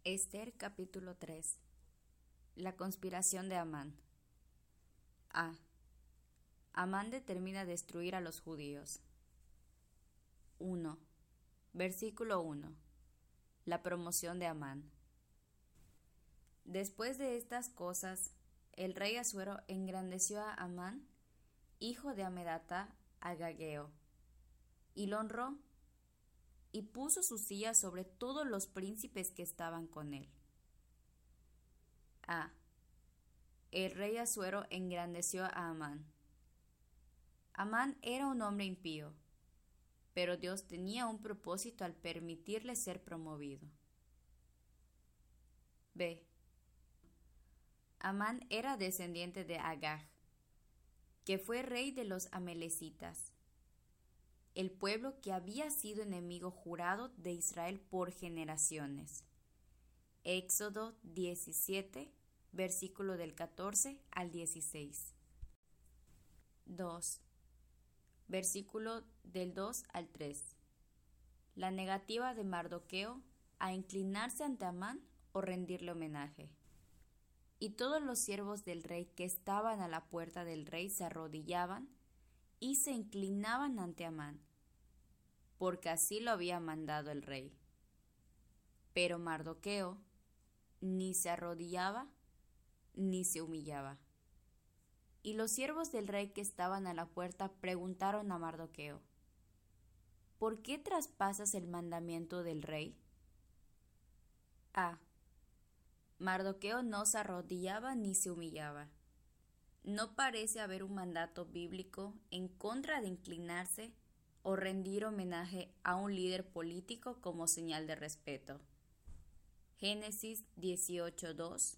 Esther capítulo 3. La conspiración de Amán. A. Amán determina destruir a los judíos. 1. Versículo 1. La promoción de Amán. Después de estas cosas, el rey Asuero engrandeció a Amán, hijo de Amedata, agageo, y lo honró, y puso su silla sobre todos los príncipes que estaban con él. A. El rey Asuero engrandeció a Amán. Amán era un hombre impío, pero Dios tenía un propósito al permitirle ser promovido. B. Amán era descendiente de Agag, que fue rey de los amalecitas, el pueblo que había sido enemigo jurado de Israel por generaciones. Éxodo 17, versículo del 14 al 16. 2. Versículo del 2 al 3. La negativa de Mardoqueo a inclinarse ante Amán o rendirle homenaje. Y todos los siervos del rey que estaban a la puerta del rey se arrodillaban y se inclinaban ante Amán, porque así lo había mandado el rey. Pero Mardoqueo ni se arrodillaba ni se humillaba. Y los siervos del rey que estaban a la puerta preguntaron a Mardoqueo: ¿por qué traspasas el mandamiento del rey? A. Mardoqueo no se arrodillaba ni se humillaba. No parece haber un mandato bíblico en contra de inclinarse o rendir homenaje a un líder político como señal de respeto. Génesis 18:2,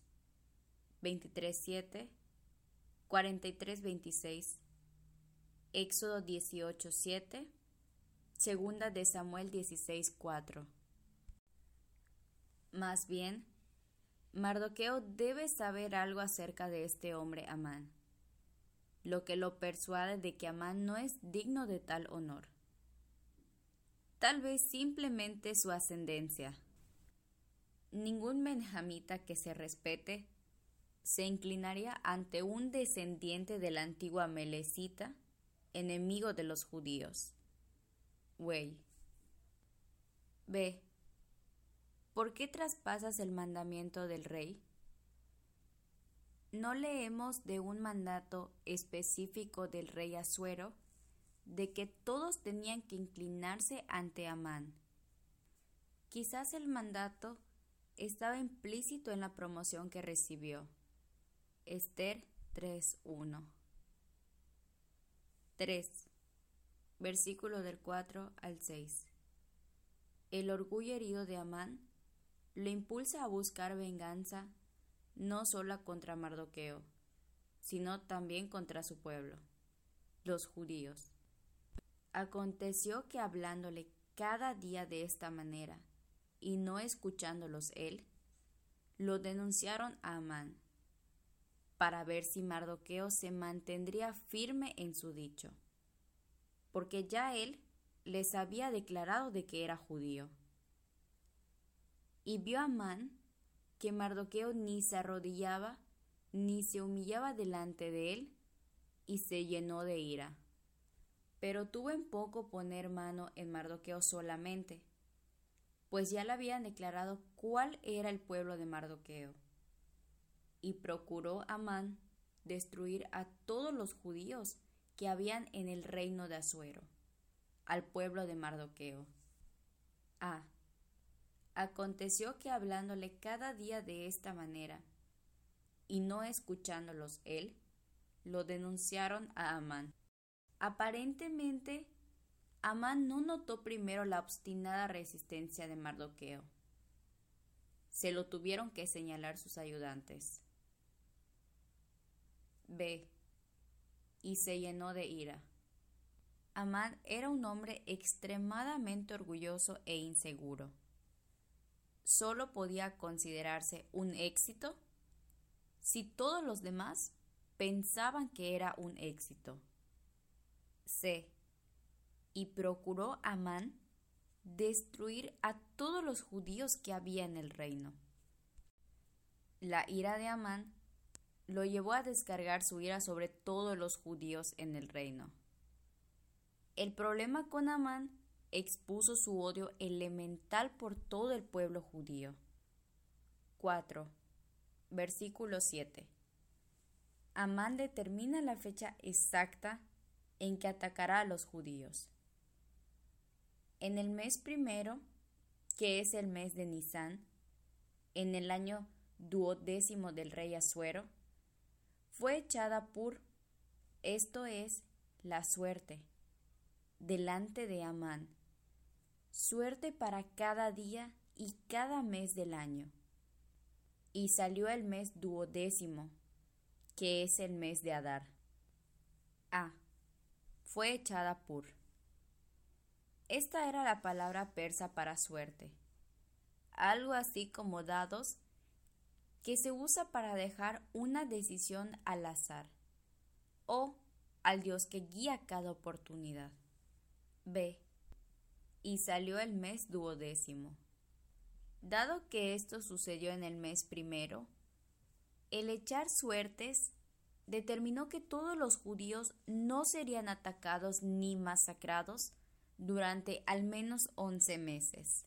23:7, 43:26, Éxodo 18:7, Segunda de Samuel 16:4. Más bien, Mardoqueo debe saber algo acerca de este hombre Amán, lo que lo persuade de que Amán no es digno de tal honor. Tal vez simplemente su ascendencia. Ningún benjamita que se respete se inclinaría ante un descendiente de la antigua amalecita, enemigo de los judíos. Wey. B. ¿Por qué traspasas el mandamiento del rey? No leemos de un mandato específico del rey Asuero de que todos tenían que inclinarse ante Amán. Quizás el mandato estaba implícito en la promoción que recibió. Esther 3:1. 3. Versículo del 4 al 6. El orgullo herido de Amán lo impulsa a buscar venganza no solo contra Mardoqueo, sino también contra su pueblo, los judíos. Aconteció que hablándole cada día de esta manera, y no escuchándolos él, lo denunciaron a Amán, para ver si Mardoqueo se mantendría firme en su dicho, porque ya él les había declarado de que era judío. Y vio Amán que Mardoqueo ni se arrodillaba ni se humillaba delante de él, y se llenó de ira. Pero tuvo en poco poner mano en Mardoqueo solamente, pues ya le habían declarado cuál era el pueblo de Mardoqueo. Y procuró Amán destruir a todos los judíos que habían en el reino de Asuero, al pueblo de Mardoqueo. A. Aconteció que hablándole cada día de esta manera, y no escuchándolos él, lo denunciaron a Amán. Aparentemente, Amán no notó primero la obstinada resistencia de Mardoqueo. Se lo tuvieron que señalar sus ayudantes. B. Y se llenó de ira. Amán era un hombre extremadamente orgulloso e inseguro. Solo podía considerarse un éxito si todos los demás pensaban que era un éxito. C. Y procuró Amán destruir a todos los judíos que había en el reino. La ira de Amán lo llevó a descargar su ira sobre todos los judíos en el reino. El problema con Amán expuso su odio elemental por todo el pueblo judío. 4. Versículo 7. Amán determina la fecha exacta en que atacará a los judíos. En el mes primero, que es el mes de Nisán, en el año 12º del rey Asuero, fue echada Pur, esto es, la suerte, delante de Amán, suerte para cada día y cada mes del año. Y salió el mes 12º, que es el mes de Adar. A. Fue echada Pur. Esta era la palabra persa para suerte, algo así como dados, que se usa para dejar una decisión al azar o al Dios que guía cada oportunidad. B. Y salió el mes 12º. Dado que esto sucedió en el mes primero, el echar suertes determinó que todos los judíos no serían atacados ni masacrados durante al menos 11 meses.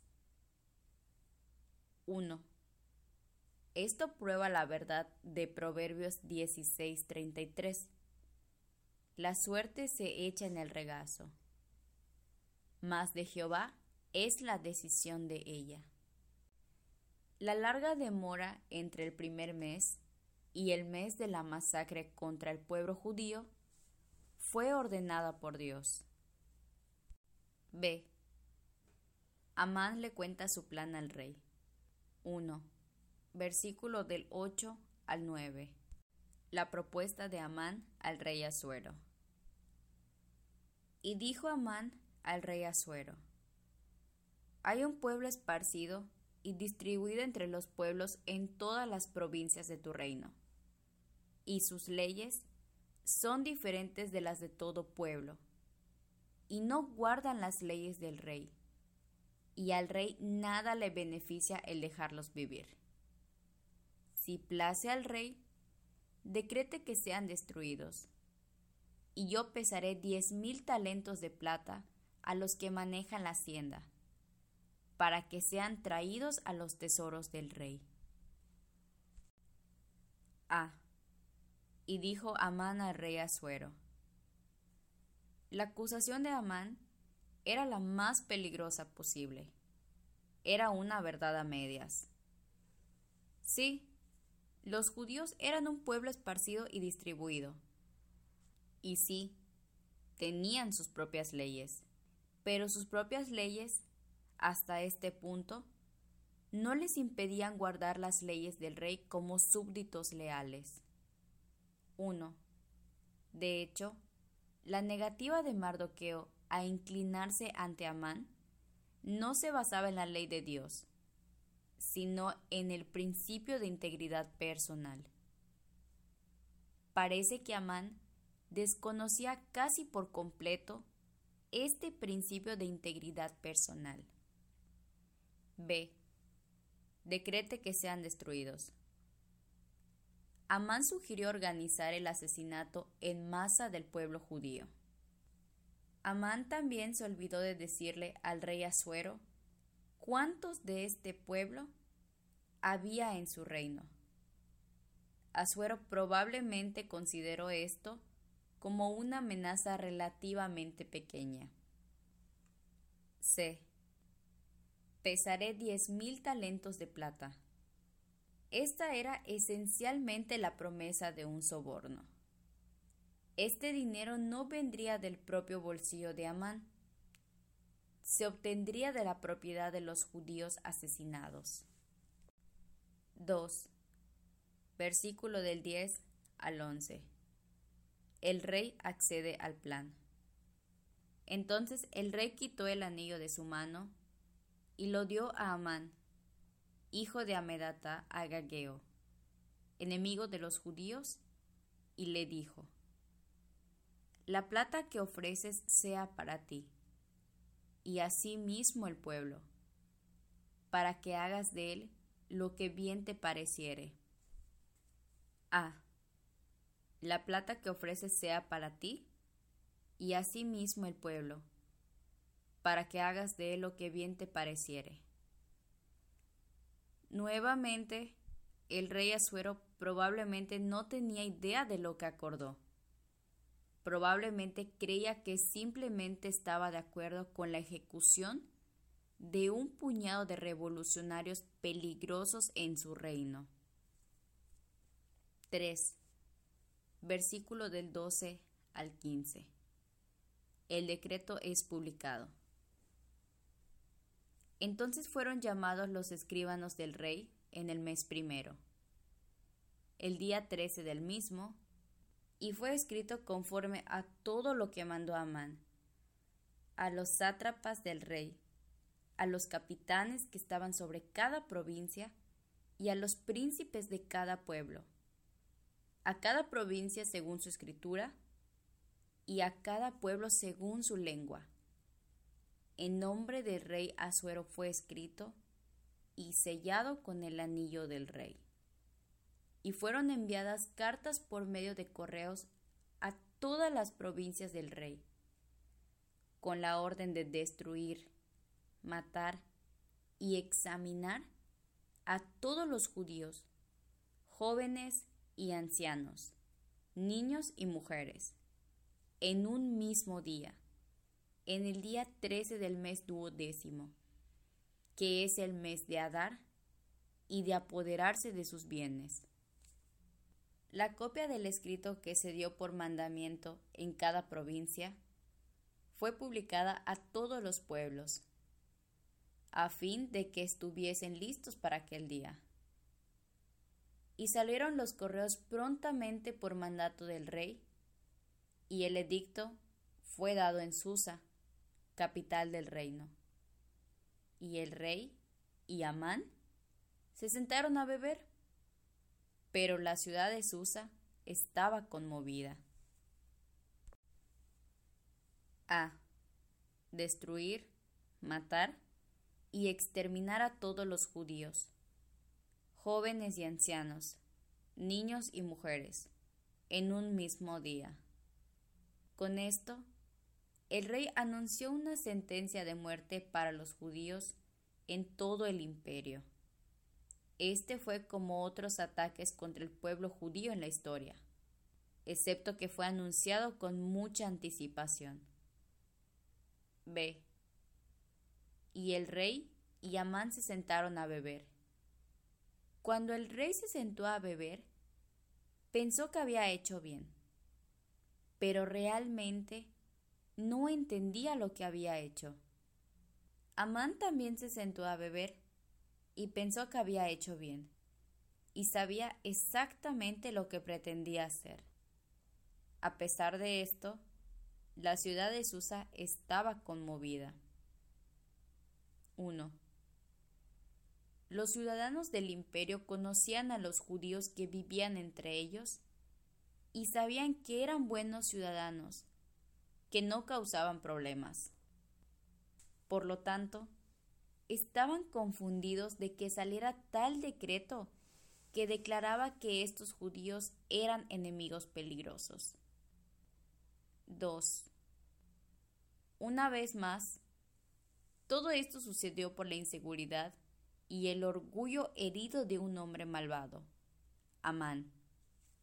1. Esto prueba la verdad de Proverbios 16:33. La suerte se echa en el regazo, mas de Jehová es la decisión de ella. La larga demora entre el primer mes y el mes de la masacre contra el pueblo judío fue ordenada por Dios. B. Amán le cuenta su plan al rey. 1. Versículo del 8 al 9. La propuesta de Amán al rey Asuero. Y dijo Amán al rey Asuero: hay un pueblo esparcido y distribuido entre los pueblos en todas las provincias de tu reino, y sus leyes son diferentes de las de todo pueblo, y no guardan las leyes del rey, y al rey nada le beneficia el dejarlos vivir. Si place al rey, decrete que sean destruidos, y yo pesaré 10,000 talentos de plata a los que manejan la hacienda, para que sean traídos a los tesoros del rey. A. Y dijo Amán al rey Asuero. La acusación de Amán era la más peligrosa posible. Era una verdad a medias. Sí, los judíos eran un pueblo esparcido y distribuido. Y sí, tenían sus propias leyes, pero sus propias leyes, hasta este punto, no les impedían guardar las leyes del rey como súbditos leales. 1. De hecho, la negativa de Mardoqueo a inclinarse ante Amán no se basaba en la ley de Dios, sino en el principio de integridad personal. Parece que Amán desconocía casi por completo este principio de integridad personal. B. Decrete que sean destruidos. Amán sugirió organizar el asesinato en masa del pueblo judío. Amán también se olvidó de decirle al rey Asuero cuántos de este pueblo había en su reino. Asuero probablemente consideró esto como una amenaza relativamente pequeña. C. Pesaré 10,000 talentos de plata. Esta era esencialmente la promesa de un soborno. Este dinero no vendría del propio bolsillo de Amán. Se obtendría de la propiedad de los judíos asesinados. 2. Versículo del 10 al 11. El rey accede al plan. Entonces el rey quitó el anillo de su mano y lo dio a Amán, hijo de Amedata Agageo, enemigo de los judíos, y le dijo: la plata que ofreces sea para ti, y asimismo el pueblo, para que hagas de él lo que bien te pareciere. A. La plata que ofreces sea para ti y asimismo el pueblo, para que hagas de él lo que bien te pareciere. Nuevamente, el rey Asuero probablemente no tenía idea de lo que acordó. Probablemente creía que simplemente estaba de acuerdo con la ejecución de un puñado de revolucionarios peligrosos en su reino. 3. Versículo del 12 al 15. El decreto es publicado. Entonces fueron llamados los escribanos del rey en el mes primero, el día 13 del mismo, y fue escrito conforme a todo lo que mandó Amán, a los sátrapas del rey, a los capitanes que estaban sobre cada provincia y a los príncipes de cada pueblo, a cada provincia según su escritura y a cada pueblo según su lengua. En nombre del rey Asuero fue escrito y sellado con el anillo del rey. Y fueron enviadas cartas por medio de correos a todas las provincias del rey, con la orden de destruir, matar y examinar a todos los judíos, jóvenes y ancianos, niños y mujeres, en un mismo día, en el día 13 del mes 12º, que es el mes de Adar, y de apoderarse de sus bienes. La copia del escrito que se dio por mandamiento en cada provincia fue publicada a todos los pueblos, a fin de que estuviesen listos para aquel día. Y salieron los correos prontamente por mandato del rey, y el edicto fue dado en Susa, capital del reino. Y el rey y Amán se sentaron a beber, pero la ciudad de Susa estaba conmovida. A. Destruir, matar y exterminar a todos los judíos, jóvenes y ancianos, niños y mujeres, en un mismo día. Con esto, el rey anunció una sentencia de muerte para los judíos en todo el imperio. Este fue como otros ataques contra el pueblo judío en la historia, excepto que fue anunciado con mucha anticipación. B. Y el rey y Amán se sentaron a beber. Cuando el rey se sentó a beber, pensó que había hecho bien, pero realmente no entendía lo que había hecho. Amán también se sentó a beber y pensó que había hecho bien, y sabía exactamente lo que pretendía hacer. A pesar de esto, la ciudad de Susa estaba conmovida. 1. Los ciudadanos del imperio conocían a los judíos que vivían entre ellos y sabían que eran buenos ciudadanos, que no causaban problemas. Por lo tanto, estaban confundidos de que saliera tal decreto que declaraba que estos judíos eran enemigos peligrosos. 2. Una vez más, todo esto sucedió por la inseguridad y el orgullo herido de un hombre malvado, Amán.